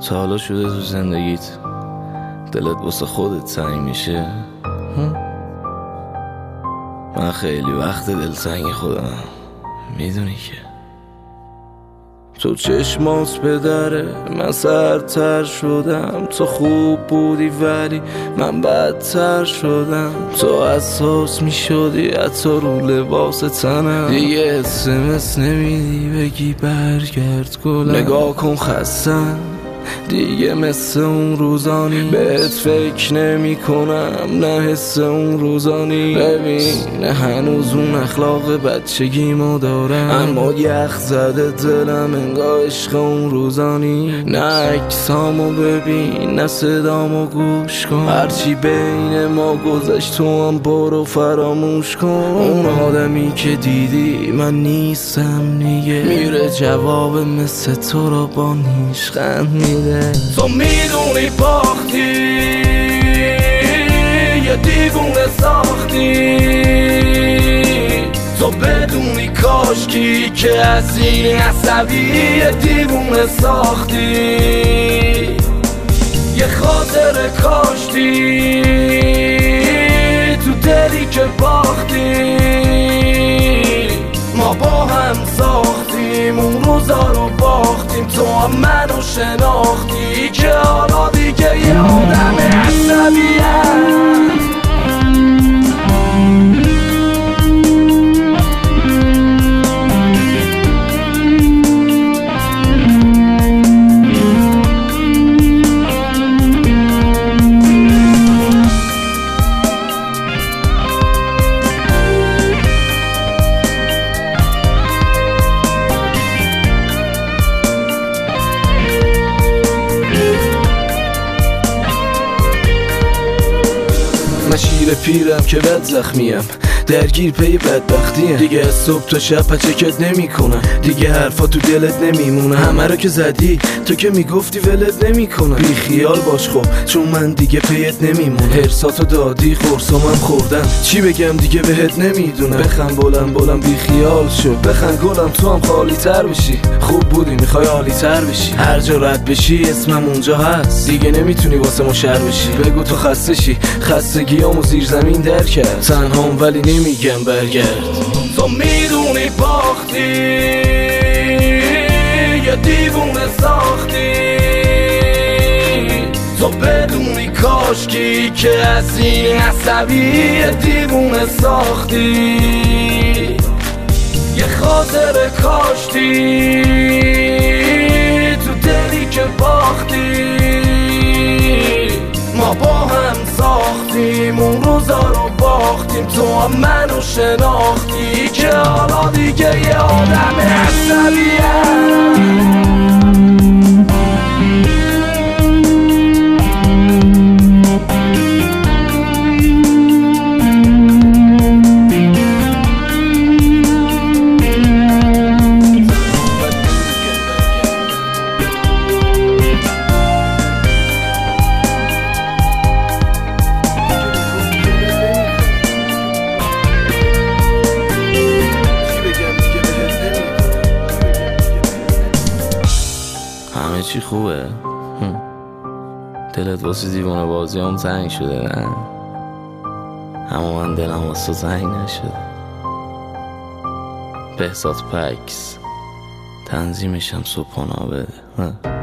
تا حالا شده تو زندگیت دلت واسه خودت تنگ میشه؟ من خیلی وقت دلتنگ خودم، میدونی که تو چشمات به دره من سرتر شدم. تو خوب بودی ولی من بدتر شدم. تو اساس میشدی حتی رو لباس تنم. دیگه اسمس نمیدی بگی برگرد گلم. نگاه کن خستم دیگه مثل اون روزانی. بهت فکر نمی کنم نه حس اون روزانی. ببین هنوز اون اخلاق بچگیمو دارم، اما یخ زده دلم انگار عشق اون روزانی. نه عکسامو ببین نه صدامو گوش کن، هرچی بین ما گذشت تو هم برو فراموش کن. اون آدمی که دیدی من نیستم دیگه، میره جواب مثل تو رو با نیشخند میده. تو میدونی باختی یه دیوونه ساختی. تو بدونی کاشکی که از این عصبی یه دیوونه ساختی. یه خاطر کاشتی تو دلی که باختی. ما با هم ساختیم اون روزا رو باختیم. تو هم منو شناختی که حالا دیگه یه آدم عصبیم. من شیر پیرم که بد زخمیم، درگیر پی بدبختیم. دیگه از صبح تا شب پچکت نمی کنم، دیگه حرفا تو دلت نمیمونه. همه رو که زدی تو که میگفتی ولت نمی کنم. بی خیال باش خب چون من دیگه پیت نمیمونه. هرساتو دادی خورسامم خوردم، چی بگم دیگه بهت نمیدونم. بخن بلم بی خیال شو، بخن گلم تو هم خالی تر بشی. خوب بودی میخوای عالی تر بشی، هر جا رد بشی اسمم اونجا هست. دیگه نمیتونی واسه ما شر بشی. بگو تو خسته شی، خستگیامو زیر زمین در کرد. تنهام ولی نمیگم برگرد. تو میدونی باختی یه دیوونه ساختی. تو بدونی کاشکی که از این عصبی یه دیوونه ساختی. یه خاطر کاشتی تو دلی که باختی. ما با هم ساختیم اون روزا رو باختیم. تو هم منو شناختی که حالا دیگه یه آدم عصبیم. همه چی خوبه؟ دلت واسه دیوانه بازی هم تنگ شده نه؟ اما من دلم واسه تنگ نشده. بهزاد پکس تنظیمشم صبحانه بده.